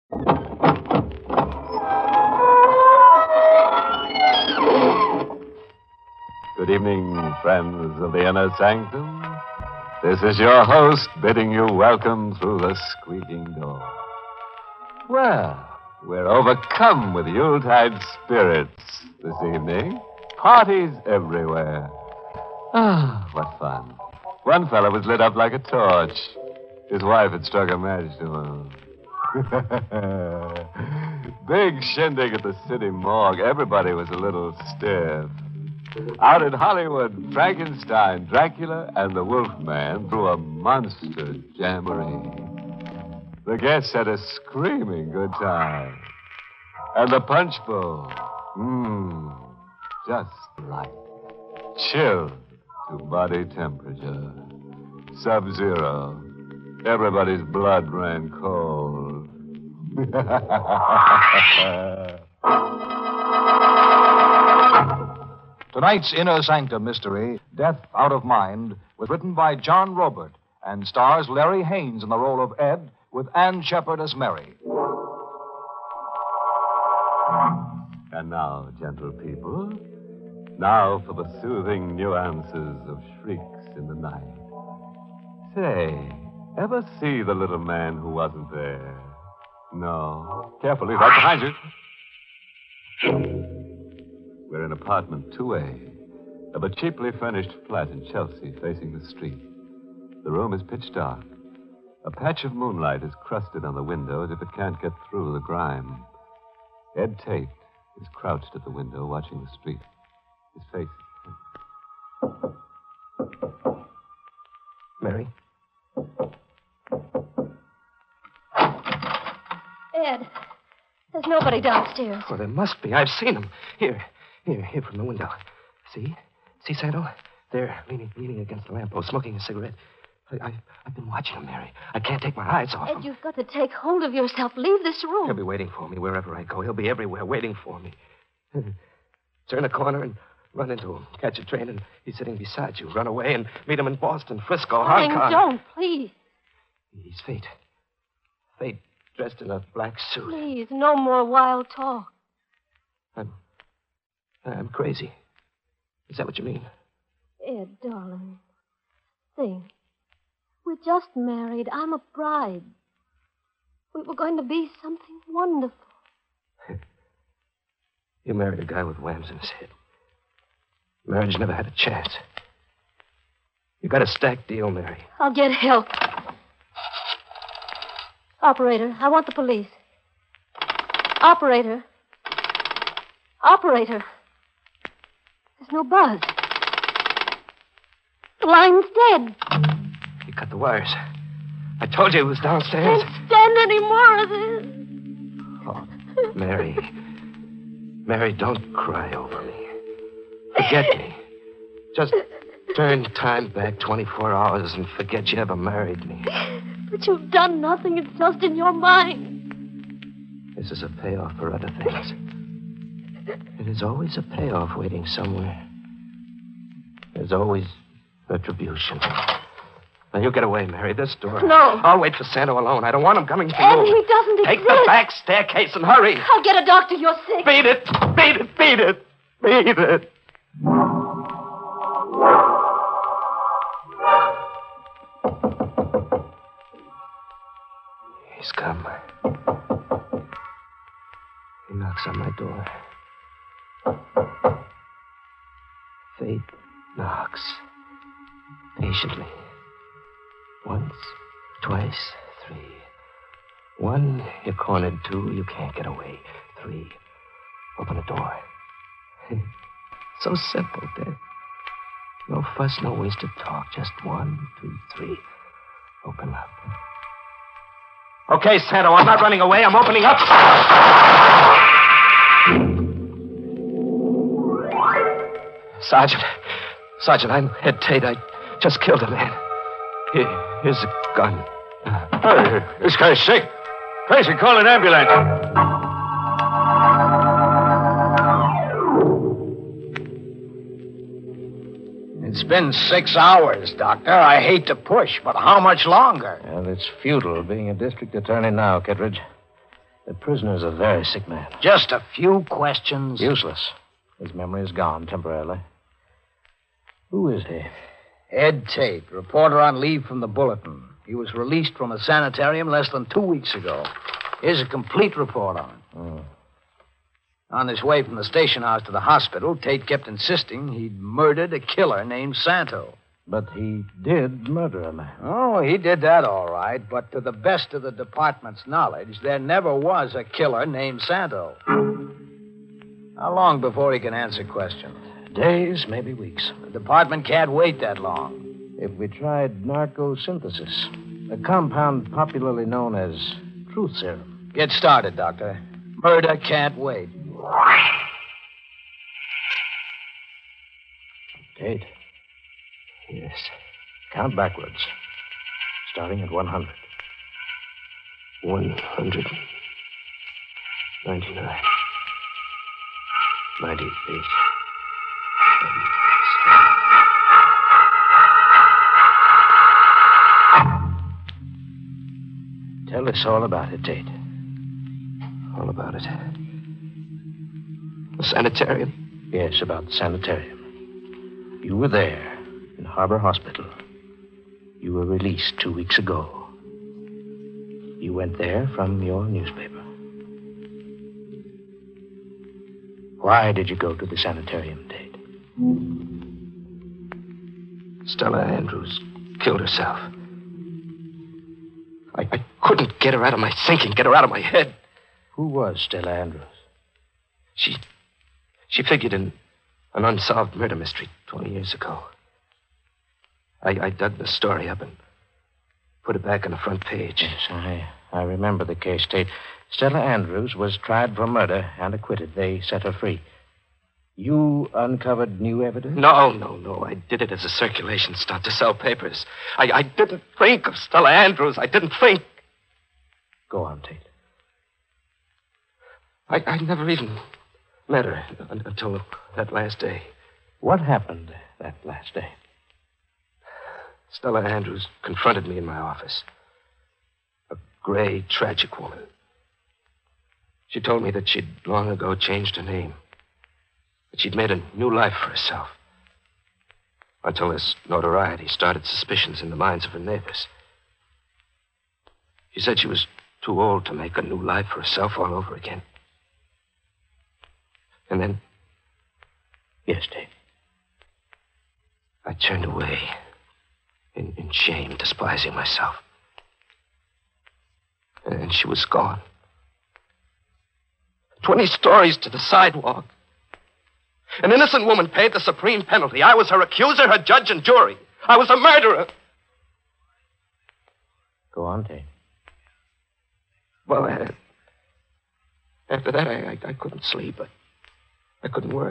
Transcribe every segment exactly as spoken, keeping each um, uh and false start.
Good evening, friends of the Inner Sanctum. This is your host bidding you welcome through the squeaking door. Well, we're overcome with Yuletide spirits this evening. Parties everywhere. Ah, what fun. One fellow was lit up like a torch. His wife had struck a match to him. Big shindig at the city morgue. Everybody was a little stiff. Out in Hollywood, Frankenstein, Dracula, and the Wolfman threw a monster jamboree. The guests had a screaming good time. And the punch bowl, mmm, just right. Chilled to body temperature. Sub-zero. Everybody's blood ran cold. Tonight's Inner Sanctum mystery, Death Out of Mind, was written by John Robert and stars Larry Haynes in the role of Ed with Ann Shepard as Mary. And now, gentle people, now for the soothing nuances of shrieks in the night. Say, ever see the little man who wasn't there? No. Carefully, right behind you. We're in apartment two A of a cheaply furnished flat in Chelsea facing the street. The room is pitch dark. A patch of moonlight is crusted on the window as if it can't get through the grime. Ed Tate is crouched at the window watching the street. His face... Mary? Ed, there's nobody downstairs. Oh, there must be. I've seen him. Here, here, here from the window. See? See, Santo? There, leaning, leaning against the lamppost, smoking a cigarette. I, I, I've been watching him, Mary. I can't take my eyes off him. Ed, you've got to take hold of yourself. Leave this room. He'll be waiting for me wherever I go. He'll be everywhere waiting for me. Turn a corner and run into him. Catch a train and he's sitting beside you. Run away and meet him in Boston, Frisco, Hong Kong. Don't, please. He's Fate. Fate dressed in a black suit. Please, no more wild talk. I'm... I'm crazy. Is that what you mean? Ed, darling, think. We're just married. I'm a bride. We were going to be something wonderful. You married a guy with whams in his head. Marriage never had a chance. You got a stacked deal, Mary. I'll get help. Operator, I want the police. Operator. Operator. There's no buzz. The line's dead. You cut the wires. I told you it was downstairs. Can't stand any more of this. Oh, Mary. Mary, don't cry over me. Forget me. Just turn time back twenty-four hours and forget you ever married me. But you've done nothing. It's just in your mind. This is a payoff for other things. It is always a payoff waiting somewhere. There's always retribution. Now, you get away, Mary. This door. No. I'll wait for Santo alone. I don't want him coming to Ed, you. he doesn't Take exist. the back staircase and hurry. I'll get a doctor. You're sick. Beat it. Beat it. Beat it. Beat it. He's come. He knocks on my door. Fate knocks. Patiently. Once, twice, three. One, you're cornered. Two, you can't get away. Three, open the door. So simple, Dad. No fuss, no wasted talk. Just one, two, three. Open up. Okay, Santo, I'm not running away. I'm opening up. Sergeant. Sergeant, I'm Ed Tate. I just killed a man. Here, here's a gun. Hey, this guy's sick. Crazy, call an ambulance. It's been six hours, Doctor. I hate to push, but how much longer? Well, it's futile being a district attorney now, Kittredge. The prisoner's a very sick man. Just a few questions. Useless. His memory is gone temporarily. Who is he? Ed Tate, reporter on leave from the Bulletin. He was released from a sanitarium less than two weeks ago. Here's a complete report on him. Oh. On his way from the station house to the hospital, Tate kept insisting he'd murdered a killer named Santo. But he did murder a man. Oh, he did that all right, but to the best of the department's knowledge, there never was a killer named Santo. How long before he can answer questions? Days, maybe weeks. The department can't wait that long. If we tried narcosynthesis, a compound popularly known as truth serum. Get started, Doctor. Murder can't wait. Tate. Yes. Count backwards. Starting at one hundred. one hundred ninety-nine. ninety-eight. Tell us all about it, Tate. All about it. The sanitarium? Yes, about the sanitarium. You were there in Harbor Hospital. You were released two weeks ago. You went there from your newspaper. Why did you go to the sanitarium, Tate? Stella Andrews killed herself. I, I couldn't get her out of my thinking, get her out of my head. Who was Stella Andrews? She. She figured in an unsolved murder mystery twenty years ago. I, I dug the story up and put it back on the front page. Yes, I, I remember the case, Tate. Stella Andrews was tried for murder and acquitted. They set her free. You uncovered new evidence? No, no, no. I did it as a circulation stunt to sell papers. I, I didn't think of Stella Andrews. I didn't think. Go on, Tate. I, I never even met her until that last day. What happened that last day? Stella Andrews confronted me in my office. A gray, tragic woman. She told me that she'd long ago changed her name. That she'd made a new life for herself. Until this notoriety started suspicions in the minds of her neighbors. She said she was too old to make a new life for herself all over again. And then... Yes, Dave. I turned away in, in shame, despising myself. And she was gone. Twenty stories to the sidewalk. An innocent woman paid the supreme penalty. I was her accuser, her judge, and jury. I was a murderer. Go on, Dave. Well, I, after that, I, I, I couldn't sleep. I, I couldn't work.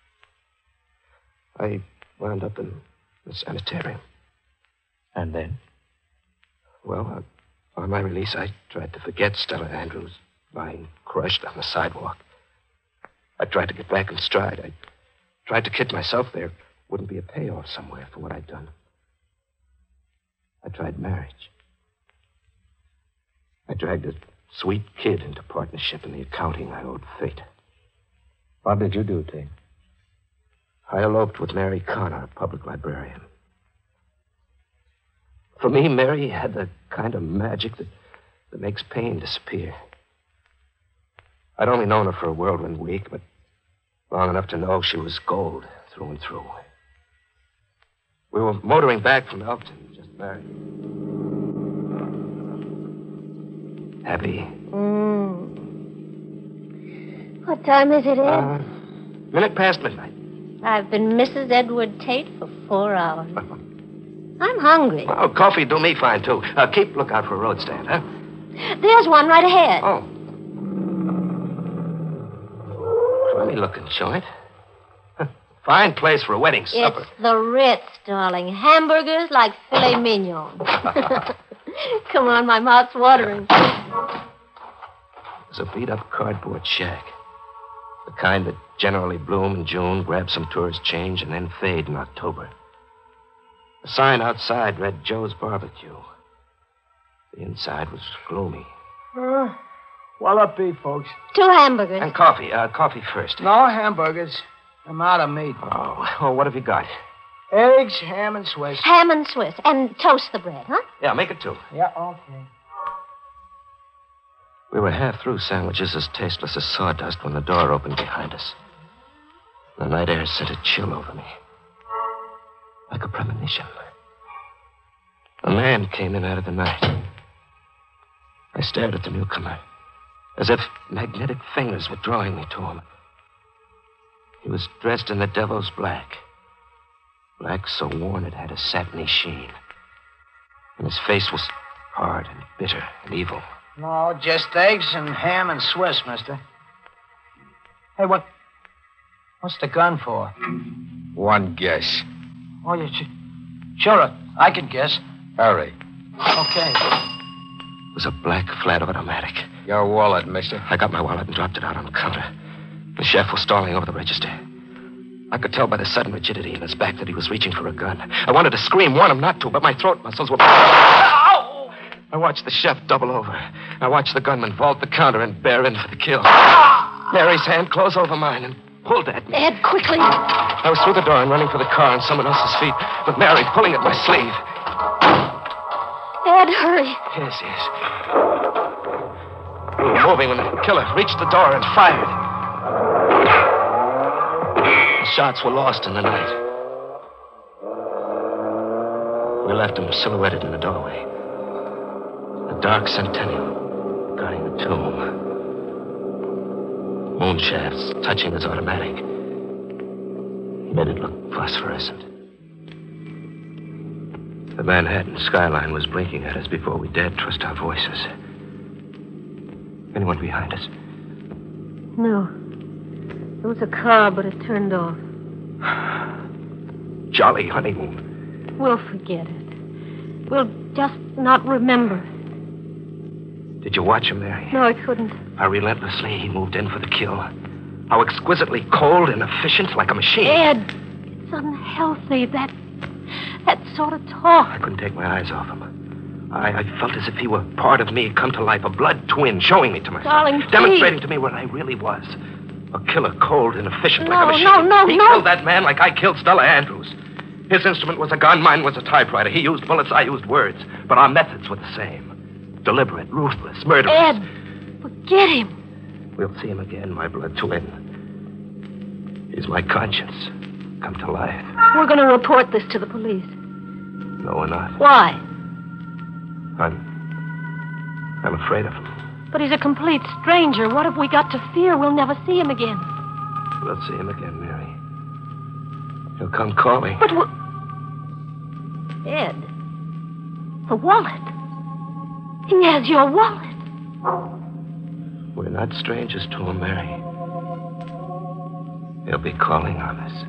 I wound up in the sanitarium. And then? Well, uh, on my release, I tried to forget Stella Andrews lying crushed on the sidewalk. I tried to get back in stride. I tried to kid myself there wouldn't be a payoff somewhere for what I'd done. I tried marriage. I dragged a sweet kid into partnership in the accounting I owed fate. What did you do, Tate? I eloped with Mary Connor, a public librarian. For me, Mary had the kind of magic that, that makes pain disappear. I'd only known her for a whirlwind week, but long enough to know she was gold through and through. We were motoring back from Elkton, just married. Happy? Mm. What time is it, Ed? Uh, minute past midnight. I've been Missus Edward Tate for four hours. I'm hungry. Oh, coffee do me fine, too. Uh, keep lookout for a road stand, huh? There's one right ahead. Oh. Funny looking joint. Fine place for a wedding supper. It's the Ritz, darling. Hamburgers like filet mignon. Come on, my mouth's watering. It's a beat-up cardboard shack. The kind that generally bloom in June, grab some tourist change, and then fade in October. The sign outside read Joe's Barbecue. The inside was gloomy. Uh, What'll it be, folks? Two hamburgers. And coffee. Uh, coffee first. No hamburgers. I'm out of meat. Oh, well, what have you got? Eggs, ham, and Swiss. Ham and Swiss. And toast the bread, huh? Yeah, make it two. Yeah, okay. We were half through sandwiches as tasteless as sawdust when the door opened behind us. The night air sent a chill over me, like a premonition. A man came in out of the night. I stared at the newcomer, as if magnetic fingers were drawing me to him. He was dressed in the devil's black. Black so worn it had a satiny sheen. And his face was hard and bitter and evil. No, just eggs and ham and Swiss, mister. Hey, what... What's the gun for? One guess. Oh, you... Sure, I can guess. Hurry. Okay. It was a black flat automatic. Your wallet, mister. I got my wallet and dropped it out on the counter. The chef was stalling over the register. I could tell by the sudden rigidity in his back that he was reaching for a gun. I wanted to scream, warn him not to, but my throat muscles were... Ow! I watched the chef double over. I watched the gunman vault the counter and bear in for the kill. Mary's hand closed over mine and pulled at me. Ed, quickly. I was through the door and running for the car on someone else's feet, with Mary pulling at my sleeve. Ed, hurry. Yes, yes. We were moving when the killer reached the door and fired. The shots were lost in the night. We left him silhouetted in the doorway. A dark centennial guarding the tomb. Moon shafts touching his automatic. He made it look phosphorescent. The Manhattan skyline was blinking at us before we dared trust our voices. Anyone behind us? No. There was a car, but it turned off. Jolly honeymoon. We'll forget it. We'll just not remember. Did you watch him, Mary? No, I couldn't. How relentlessly he moved in for the kill. How exquisitely cold and efficient, like a machine. Ed, it's unhealthy, that... that sort of talk. I couldn't take my eyes off him. I, I felt as if he were part of me come to life, a blood twin, showing me to myself. Darling, please. Demonstrating to me what I really was. A killer, cold and efficient, No, like a machine. no, no, he no. killed that man like I killed Stella Andrews. His instrument was a gun, mine was a typewriter. He used bullets, I used words. But our methods were the same. Deliberate, ruthless, murderous. Ed, forget him. We'll see him again, my blood twin. He's my conscience, come to life. We're going to report this to the police. No, we're not. Why? I'm... I'm afraid of him. But he's a complete stranger. What have we got to fear? We'll never see him again. We'll see him again, Mary. He'll come calling. But we'll... Ed, the wallet. He has your wallet. We're not strangers to him, Mary. He'll be calling on us.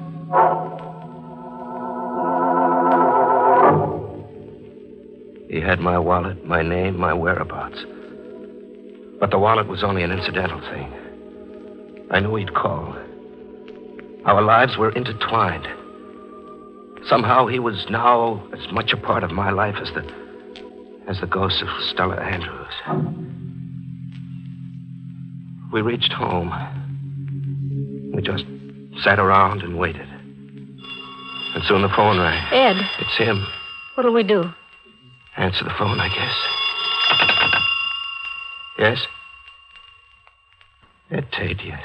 He had my wallet, my name, my whereabouts. But the wallet was only an incidental thing. I knew he'd call. Our lives were intertwined. Somehow he was now as much a part of my life as the as the ghost of Stella Andrews. We reached home. We just sat around and waited. And soon the phone rang. Ed. It's him. What'll we do? Answer the phone, I guess. Yes? Ed Tate, yes.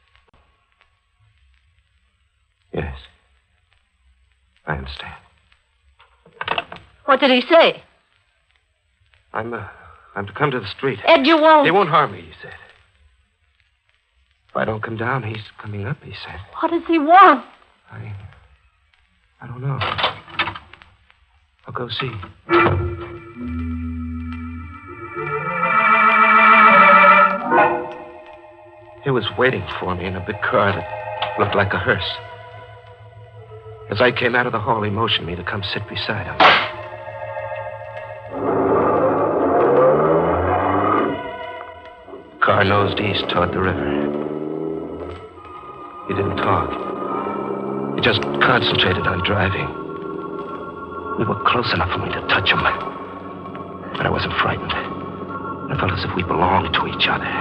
Yes. I understand. What did he say? I'm, uh, I'm to come to the street. Ed, you won't. He won't harm me, he said. If I don't come down, he's coming up, he said. What does he want? I... I don't know. I'll go see. He was waiting for me in a big car that looked like a hearse. As I came out of the hall, he motioned me to come sit beside him. The car nosed east toward the river. He didn't talk. He just concentrated on driving. We were close enough for me to touch him. But I wasn't frightened. I felt as if we belonged to each other.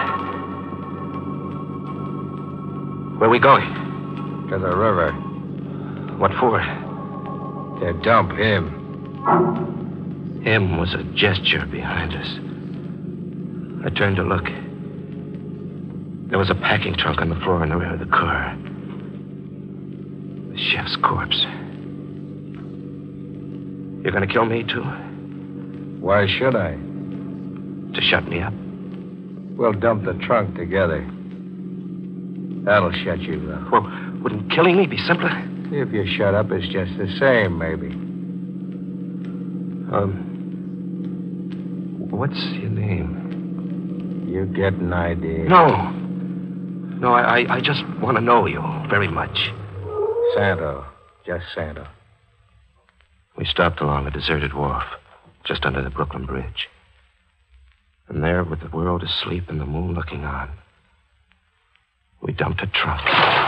Where are we going? To the river. What for? To dump him. Him was a gesture behind us. I turned to look. There was a packing trunk on the floor in the rear of the car. The chef's corpse. You're going to kill me, too? Why should I? To shut me up? We'll dump the trunk together. That'll shut you up. Well, wouldn't killing me be simpler? If you shut up, it's just the same, maybe. Um, what's your name? You get an idea. No. No, I, I, I just want to know you very much. Santo. Just Santo. We stopped along a deserted wharf, just under the Brooklyn Bridge. And there, with the world asleep and the moon looking on, we dumped a trunk.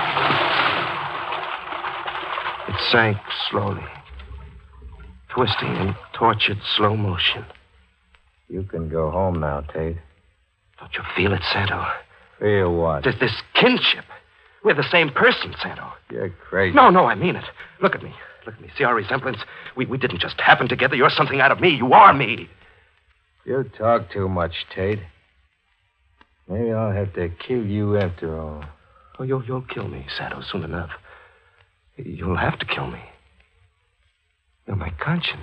It sank slowly, twisting in tortured slow motion. You can go home now, Tate. Don't you feel it, Santo? Feel what? There's this kinship. We're the same person, Santo. You're crazy. No, no, I mean it. Look at me. Look at me. See our resemblance? We, we didn't just happen together. You're something out of me. You are me. You talk too much, Tate. Maybe I'll have to kill you after all. Oh, you'll, you'll kill me, Santo, soon enough. You'll have to kill me. You're my conscience.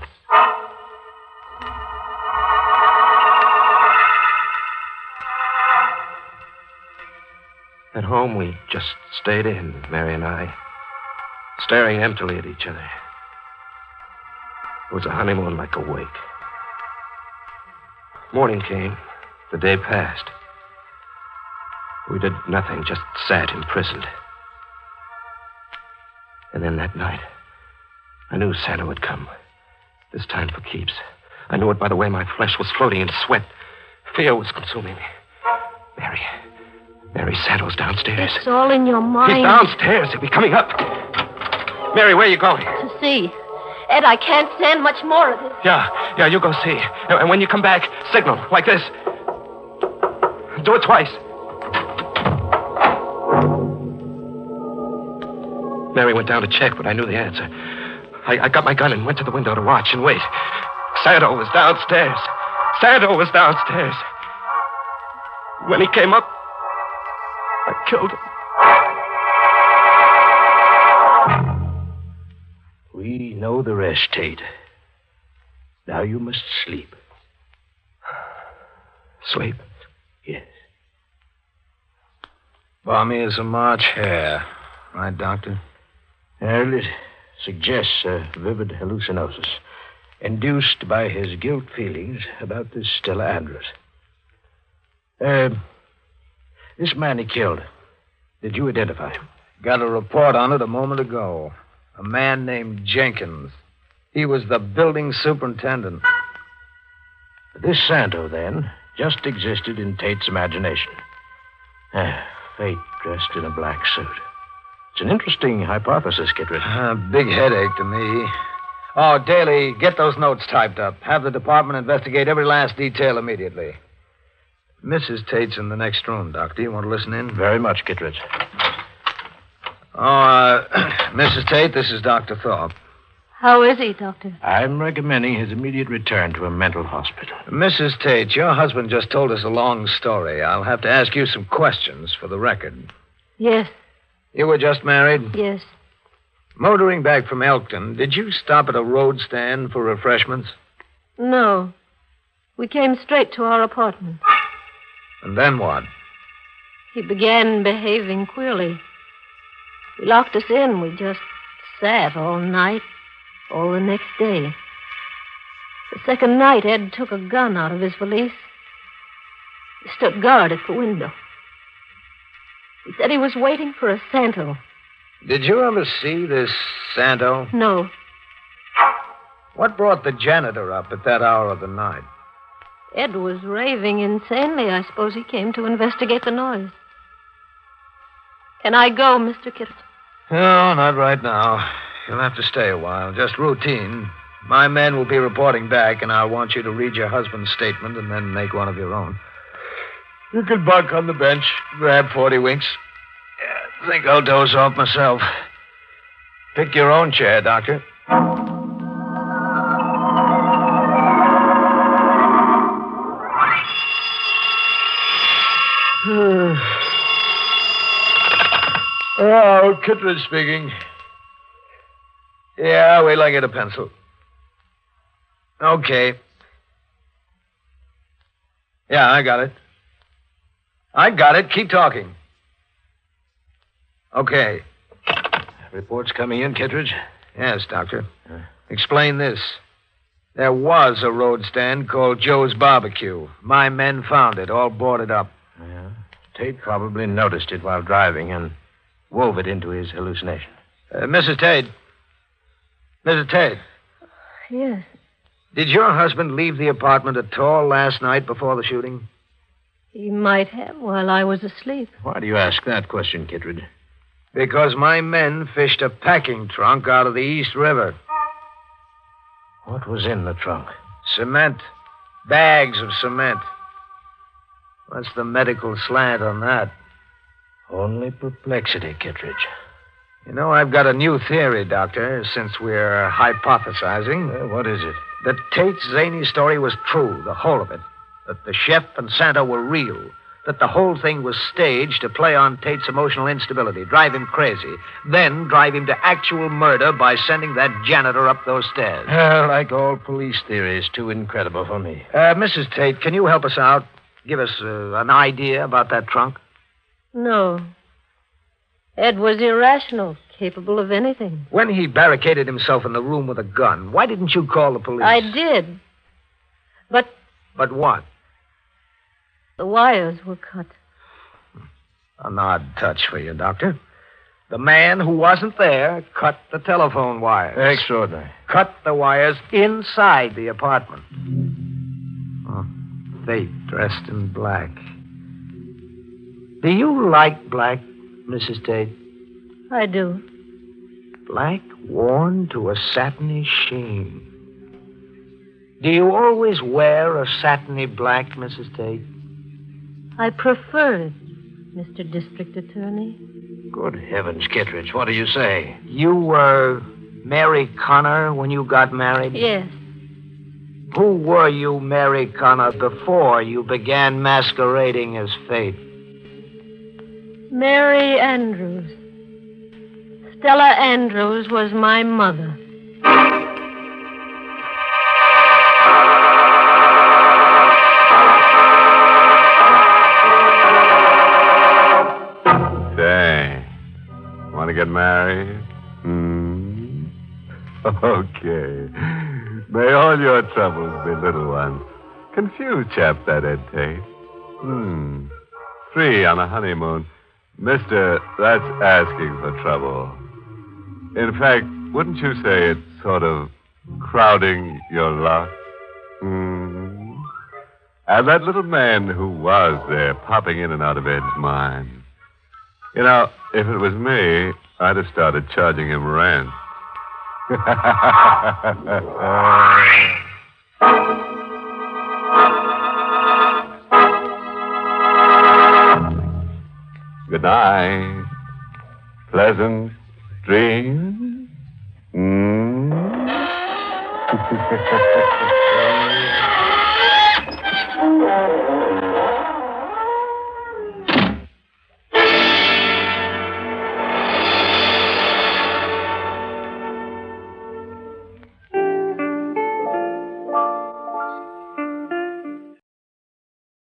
At home, we just stayed in, Mary and I, staring emptily at each other. It was a honeymoon like a wake. Morning came. The day passed. We did nothing, just sat imprisoned. And then that night, I knew Santa would come. This time for keeps. I knew it by the way my flesh was floating in sweat. Fear was consuming me. Mary. Mary, Santo's downstairs. It's all in your mind. He's downstairs. He'll be coming up. Mary, where are you going? To see. Ed, I can't stand much more of this. Yeah, yeah, you go see. And when you come back, signal, like this. Do it twice. Mary went down to check, but I knew the answer. I, I got my gun and went to the window to watch and wait. Santo was downstairs. Santo was downstairs. When he came up, I killed him. We know the rest, Tate. Now you must sleep. Sleep? Yes. Balmy as a March hare. Right, Doctor? Well, it suggests a vivid hallucinosis induced by his guilt feelings about this Stella Andrews. Uh, this man he killed, did you identify him? Got a report on it a moment ago. A man named Jenkins. He was the building superintendent. This Santo, then, just existed in Tate's imagination. Ah, fate dressed in a black suit. It's an interesting hypothesis, Kittredge. Uh, big headache to me. Oh, Daly, get those notes typed up. Have the department investigate every last detail immediately. Missus Tate's in the next room, Doctor. You want to listen in? Very much, Kittredge. Oh, uh, Missus Tate, this is Doctor Thorpe. How is he, Doctor? I'm recommending his immediate return to a mental hospital. Missus Tate, your husband just told us a long story. I'll have to ask you some questions for the record. Yes. You were just married? Yes. Motoring back from Elkton, did you stop at a road stand for refreshments? No. We came straight to our apartment. And then what? He began behaving queerly. He locked us in. We just sat all night, all the next day. The second night, Ed took a gun out of his valise. He stood guard at the window. He said he was waiting for a Santo. Did you ever see this Santo? No. What brought the janitor up at that hour of the night? Ed was raving insanely. I suppose he came to investigate the noise. Can I go, Mister Kittredge? No, not right now. You'll have to stay a while. Just routine. My men will be reporting back, and I want you to read your husband's statement and then make one of your own. You can bunk on the bench, grab forty winks. Yeah, I think I'll doze off myself. Pick your own chair, Doctor. Oh, Kittredge speaking. Yeah, wait till I get a pencil. Okay. Yeah, I got it. I got it. Keep talking. Okay. Reports coming in, Kittredge? Yes, Doctor. Uh, Explain this. There was a road stand called Joe's Barbecue. My men found it, all boarded up. Yeah. Tate probably noticed it while driving and wove it into his hallucination. Uh, Missus Tate. Missus Tate. Yes. Did your husband leave the apartment at all last night before the shooting? He might have while I was asleep. Why do you ask that question, Kittredge? Because my men fished a packing trunk out of the East River. What was in the trunk? Cement. Bags of cement. What's the medical slant on that? Only perplexity, Kittredge. You know, I've got a new theory, Doctor, since we're hypothesizing. Uh, what is it? That Tate's zany story was true, the whole of it. That the chef and Santa were real. That the whole thing was staged to play on Tate's emotional instability, drive him crazy, then drive him to actual murder by sending that janitor up those stairs. Uh, like all police theories, too incredible for me. Uh, Missus Tate, can you help us out? Give us uh, an idea about that trunk? No. Ed was irrational, capable of anything. When he barricaded himself in the room with a gun, why didn't you call the police? I did. But But what? the wires were cut. An odd touch for you, Doctor. The man who wasn't there cut the telephone wires. Extraordinary. Cut the wires inside the apartment. Oh, Fate dressed in black. Do you like black, Missus Tate? I do. Black worn to a satiny sheen. Do you always wear a satiny black, Missus Tate? I prefer it, Mister District Attorney. Good heavens, Kittredge, what do you say? You were Mary Connor when you got married? Yes. Who were you, Mary Connor, before you began masquerading as Fate? Mary Andrews. Stella Andrews was my mother. Say, want to get married? Hmm? Okay. May all your troubles be little ones. Confused chap, that Ed Tate. Hmm. Three on a honeymoon. Mister, that's asking for trouble. In fact, wouldn't you say it's sort of crowding your luck? Hmm. And that little man who was there, popping in and out of Ed's mind. You know, if it was me, I'd have started charging him rent. Good night. Pleasant dreams. Mm.